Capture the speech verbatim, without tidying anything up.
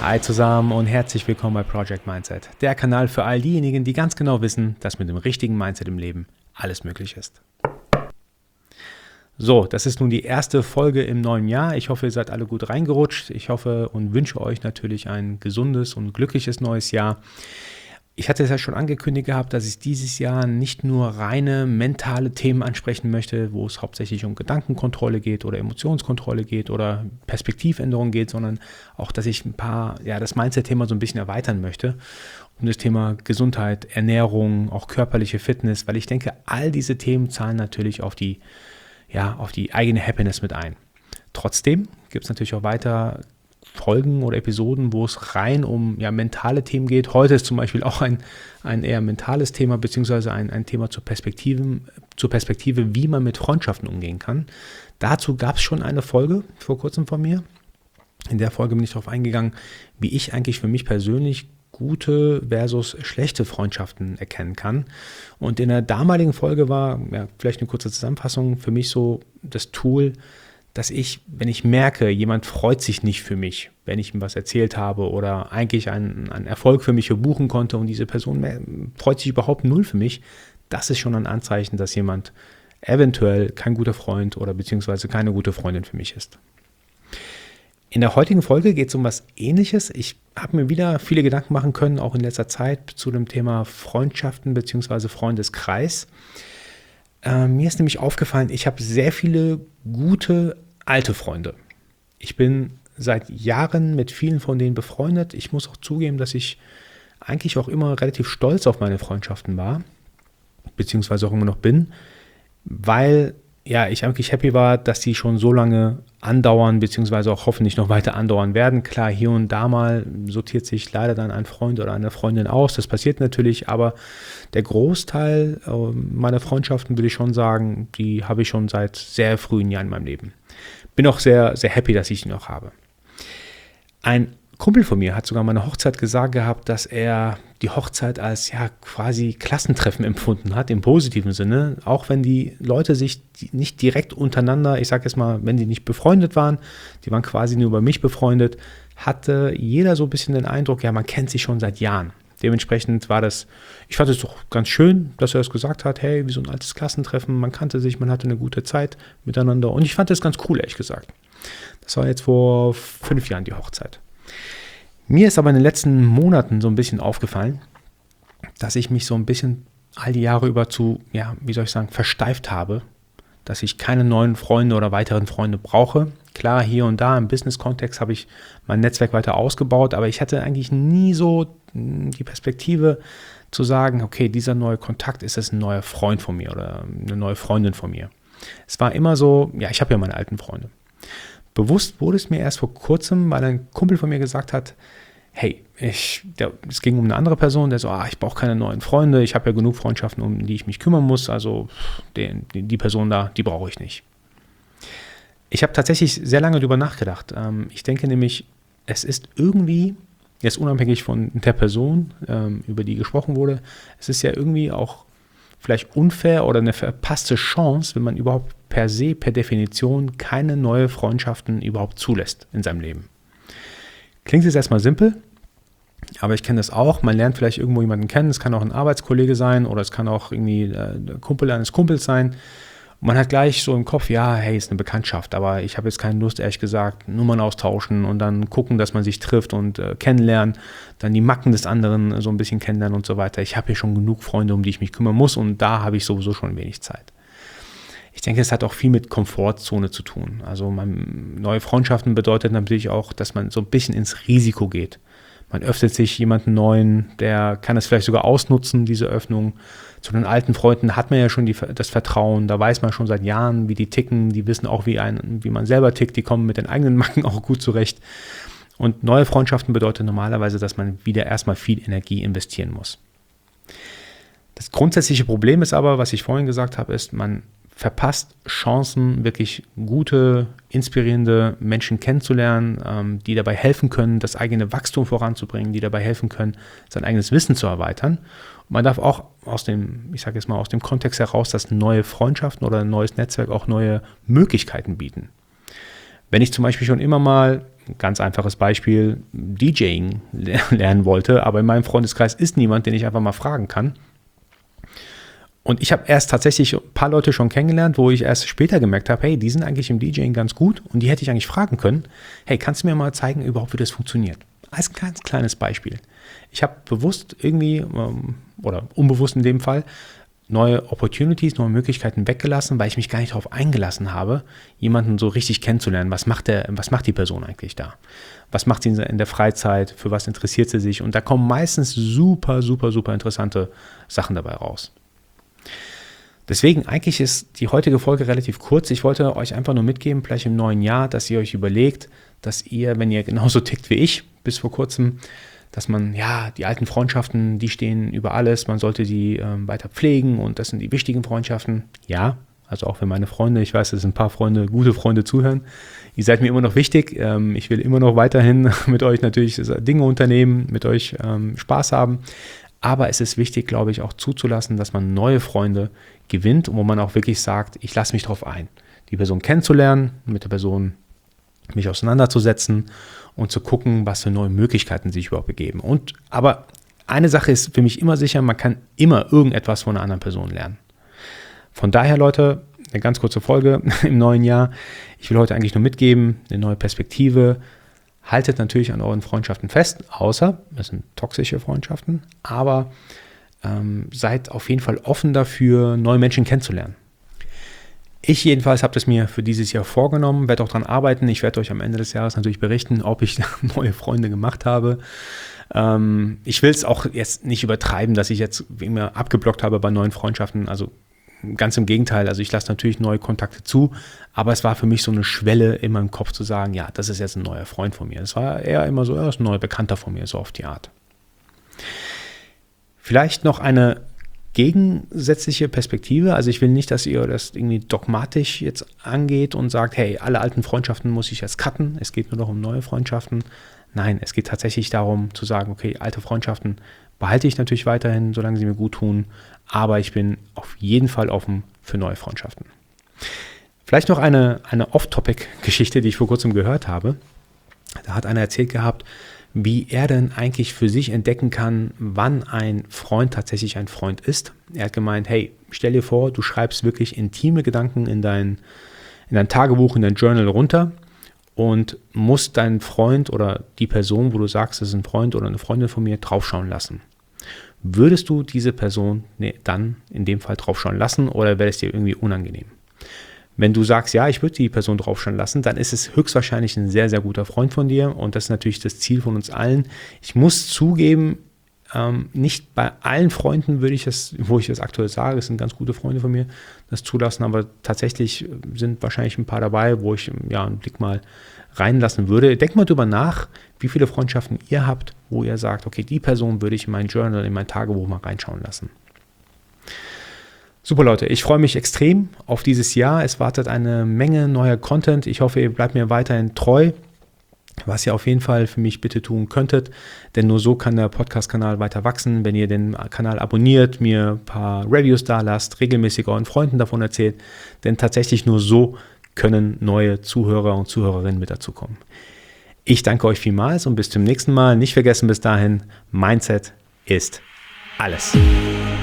Hi zusammen und herzlich willkommen bei Project Mindset, der Kanal für all diejenigen, die ganz genau wissen, dass mit dem richtigen Mindset im Leben alles möglich ist. So, das ist nun die erste Folge im neuen Jahr. Ich hoffe, ihr seid alle gut reingerutscht. Ich hoffe und wünsche euch natürlich ein gesundes und glückliches neues Jahr. Ich hatte es ja schon angekündigt gehabt, dass ich dieses Jahr nicht nur reine mentale Themen ansprechen möchte, wo es hauptsächlich um Gedankenkontrolle geht oder Emotionskontrolle geht oder Perspektivänderung geht, sondern auch, dass ich ein paar, ja, das Mindset-Thema so ein bisschen erweitern möchte, um das Thema Gesundheit, Ernährung, auch körperliche Fitness, weil ich denke, all diese Themen zahlen natürlich auf die, ja, auf die eigene Happiness mit ein. Trotzdem gibt es natürlich auch weiter Folgen oder Episoden, wo es rein um ja, mentale Themen geht. Heute ist zum Beispiel auch ein, ein eher mentales Thema, beziehungsweise ein, ein Thema zur Perspektive, zur Perspektive, wie man mit Freundschaften umgehen kann. Dazu gab es schon eine Folge vor kurzem von mir. In der Folge bin ich darauf eingegangen, wie ich eigentlich für mich persönlich gute versus schlechte Freundschaften erkennen kann. Und in der damaligen Folge war, ja, vielleicht eine kurze Zusammenfassung, für mich so das Tool, dass ich, wenn ich merke, jemand freut sich nicht für mich, wenn ich ihm was erzählt habe oder eigentlich einen, einen Erfolg für mich verbuchen konnte und diese Person freut sich überhaupt null für mich, das ist schon ein Anzeichen, dass jemand eventuell kein guter Freund oder beziehungsweise keine gute Freundin für mich ist. In der heutigen Folge geht es um was Ähnliches. Ich habe mir wieder viele Gedanken machen können, auch in letzter Zeit, zu dem Thema Freundschaften beziehungsweise Freundeskreis. Äh, mir ist nämlich aufgefallen, ich habe sehr viele gute alte Freunde. Ich bin seit Jahren mit vielen von denen befreundet. Ich muss auch zugeben, dass ich eigentlich auch immer relativ stolz auf meine Freundschaften war, beziehungsweise auch immer noch bin, weil ja, ich eigentlich happy war, dass die schon so lange andauern, beziehungsweise auch hoffentlich noch weiter andauern werden. Klar, hier und da mal sortiert sich leider dann ein Freund oder eine Freundin aus. Das passiert natürlich, aber der Großteil meiner Freundschaften, würde ich schon sagen, die habe ich schon seit sehr frühen Jahren in meinem Leben. Bin auch sehr, sehr happy, dass ich die noch habe. Ein Kumpel von mir hat sogar meine Hochzeit gesagt gehabt, dass er die Hochzeit als ja quasi Klassentreffen empfunden hat, im positiven Sinne, auch wenn die Leute sich nicht direkt untereinander, ich sage jetzt mal, wenn die nicht befreundet waren, die waren quasi nur über mich befreundet, hatte jeder so ein bisschen den Eindruck, ja, man kennt sich schon seit Jahren. Dementsprechend war das, ich fand es doch ganz schön, dass er das gesagt hat, hey, wie so ein altes Klassentreffen, man kannte sich, man hatte eine gute Zeit miteinander und ich fand das ganz cool, ehrlich gesagt. Das war jetzt vor fünf Jahren die Hochzeit. Mir ist aber in den letzten Monaten so ein bisschen aufgefallen, dass ich mich so ein bisschen all die Jahre über zu, ja, wie soll ich sagen, versteift habe, dass ich keine neuen Freunde oder weiteren Freunde brauche. Klar, hier und da im Business-Kontext habe ich mein Netzwerk weiter ausgebaut, aber ich hatte eigentlich nie so die Perspektive zu sagen, okay, dieser neue Kontakt ist jetzt ein neuer Freund von mir oder eine neue Freundin von mir. Es war immer so, ja, ich habe ja meine alten Freunde. Bewusst wurde es mir erst vor kurzem, weil ein Kumpel von mir gesagt hat, hey, ich, der, es ging um eine andere Person, der so, ah, ich brauche keine neuen Freunde, ich habe ja genug Freundschaften, um die ich mich kümmern muss, also die, die Person da, die brauche ich nicht. Ich habe tatsächlich sehr lange darüber nachgedacht. Ich denke nämlich, es ist irgendwie, jetzt unabhängig von der Person, über die gesprochen wurde, es ist ja irgendwie auch vielleicht unfair oder eine verpasste Chance, wenn man überhaupt per se, per Definition keine neue Freundschaften überhaupt zulässt in seinem Leben. Klingt jetzt erstmal simpel, aber ich kenne das auch. Man lernt vielleicht irgendwo jemanden kennen, es kann auch ein Arbeitskollege sein oder es kann auch irgendwie der Kumpel eines Kumpels sein. Und man hat gleich so im Kopf, ja, hey, ist eine Bekanntschaft, aber ich habe jetzt keine Lust, ehrlich gesagt, Nummern austauschen und dann gucken, dass man sich trifft und äh, kennenlernen, dann die Macken des anderen so ein bisschen kennenlernen und so weiter. Ich habe hier schon genug Freunde, um die ich mich kümmern muss und da habe ich sowieso schon wenig Zeit. Ich denke, es hat auch viel mit Komfortzone zu tun. Also man, neue Freundschaften bedeutet natürlich auch, dass man so ein bisschen ins Risiko geht. Man öffnet sich jemanden Neuen, der kann es vielleicht sogar ausnutzen, diese Öffnung. Zu den alten Freunden hat man ja schon die, das Vertrauen, da weiß man schon seit Jahren, wie die ticken, die wissen auch, wie, ein, wie man selber tickt, die kommen mit den eigenen Macken auch gut zurecht. Und neue Freundschaften bedeutet normalerweise, dass man wieder erstmal viel Energie investieren muss. Das grundsätzliche Problem ist aber, was ich vorhin gesagt habe, ist, man verpasst Chancen, wirklich gute, inspirierende Menschen kennenzulernen, ähm, die dabei helfen können, das eigene Wachstum voranzubringen, die dabei helfen können, sein eigenes Wissen zu erweitern. Und man darf auch aus dem, ich sage jetzt mal, aus dem Kontext heraus, dass neue Freundschaften oder ein neues Netzwerk auch neue Möglichkeiten bieten. Wenn ich zum Beispiel schon immer mal ganz einfaches Beispiel, DJing lernen wollte, aber in meinem Freundeskreis ist niemand, den ich einfach mal fragen kann. Und ich habe erst tatsächlich ein paar Leute schon kennengelernt, wo ich erst später gemerkt habe, hey, die sind eigentlich im DJing ganz gut und die hätte ich eigentlich fragen können, hey, kannst du mir mal zeigen überhaupt, wie das funktioniert? Als ganz kleines Beispiel. Ich habe bewusst irgendwie, ähm, oder unbewusst in dem Fall, neue Opportunities, neue Möglichkeiten weggelassen, weil ich mich gar nicht darauf eingelassen habe, jemanden so richtig kennenzulernen. Was macht der, was macht die Person eigentlich da? Was macht sie in der Freizeit? Für was interessiert sie sich? Und da kommen meistens super, super, super interessante Sachen dabei raus. Deswegen, eigentlich ist die heutige Folge relativ kurz. Ich wollte euch einfach nur mitgeben, vielleicht im neuen Jahr, dass ihr euch überlegt, dass ihr, wenn ihr genauso tickt wie ich, bis vor kurzem, dass man, ja, die alten Freundschaften, die stehen über alles, man sollte die ähm, weiter pflegen und das sind die wichtigen Freundschaften. Ja, also auch für meine Freunde, ich weiß, dass ein paar Freunde, gute Freunde zuhören. Ihr seid mir immer noch wichtig. Ähm, ich will immer noch weiterhin mit euch natürlich Dinge unternehmen, mit euch ähm, Spaß haben. Aber es ist wichtig, glaube ich, auch zuzulassen, dass man neue Freunde gewinnt und wo man auch wirklich sagt, ich lasse mich darauf ein, die Person kennenzulernen, mit der Person mich auseinanderzusetzen und zu gucken, was für neue Möglichkeiten sich überhaupt begeben. Und aber eine Sache ist für mich immer sicher, man kann immer irgendetwas von einer anderen Person lernen. Von daher, Leute, eine ganz kurze Folge im neuen Jahr. Ich will heute eigentlich nur mitgeben, eine neue Perspektive. Haltet natürlich an euren Freundschaften fest, außer es sind toxische Freundschaften, aber ähm, seid auf jeden Fall offen dafür, neue Menschen kennenzulernen. Ich jedenfalls habe das mir für dieses Jahr vorgenommen, werde auch daran arbeiten. Ich werde euch am Ende des Jahres natürlich berichten, ob ich neue Freunde gemacht habe. Ähm, ich will es auch jetzt nicht übertreiben, dass ich jetzt immer abgeblockt habe bei neuen Freundschaften. Also ganz im Gegenteil. Also ich lasse natürlich neue Kontakte zu, aber es war für mich so eine Schwelle in meinem Kopf zu sagen, ja, das ist jetzt ein neuer Freund von mir. Es war eher immer so, ja, das ist ein neuer Bekannter von mir, so auf die Art. Vielleicht noch eine gegensätzliche Perspektive. Also ich will nicht, dass ihr das irgendwie dogmatisch jetzt angeht und sagt, hey, alle alten Freundschaften muss ich jetzt cutten. Es geht nur noch um neue Freundschaften. Nein, es geht tatsächlich darum zu sagen, okay, alte Freundschaften behalte ich natürlich weiterhin, solange sie mir gut tun. Aber ich bin auf jeden Fall offen für neue Freundschaften. Vielleicht noch eine, eine Off-Topic-Geschichte, die ich vor kurzem gehört habe. Da hat einer erzählt gehabt, wie er denn eigentlich für sich entdecken kann, wann ein Freund tatsächlich ein Freund ist. Er hat gemeint, hey, stell dir vor, du schreibst wirklich intime Gedanken in dein, in dein Tagebuch, in dein Journal runter und musst deinen Freund oder die Person, wo du sagst, das ist ein Freund oder eine Freundin von mir, draufschauen lassen. Würdest du diese Person nee, dann in dem Fall draufschauen lassen oder wäre es dir irgendwie unangenehm? Wenn du sagst, ja, ich würde die Person draufschauen lassen, dann ist es höchstwahrscheinlich ein sehr, sehr guter Freund von dir und das ist natürlich das Ziel von uns allen. Ich muss zugeben, ähm, nicht bei allen Freunden würde ich das, wo ich das aktuell sage, es sind ganz gute Freunde von mir, das zulassen, aber tatsächlich sind wahrscheinlich ein paar dabei, wo ich ja einen Blick mal reinlassen würde. Denkt mal drüber nach, wie viele Freundschaften ihr habt, wo ihr sagt, okay, die Person würde ich in mein Journal, in mein Tagebuch mal reinschauen lassen. Super Leute, ich freue mich extrem auf dieses Jahr. Es wartet eine Menge neuer Content. Ich hoffe, ihr bleibt mir weiterhin treu, was ihr auf jeden Fall für mich bitte tun könntet, denn nur so kann der Podcast-Kanal weiter wachsen. Wenn ihr den Kanal abonniert, mir ein paar Reviews da lasst, regelmäßig euren Freunden davon erzählt, denn tatsächlich nur so können neue Zuhörer und Zuhörerinnen mit dazukommen. Ich danke euch vielmals und bis zum nächsten Mal. Nicht vergessen bis dahin, Mindset ist alles.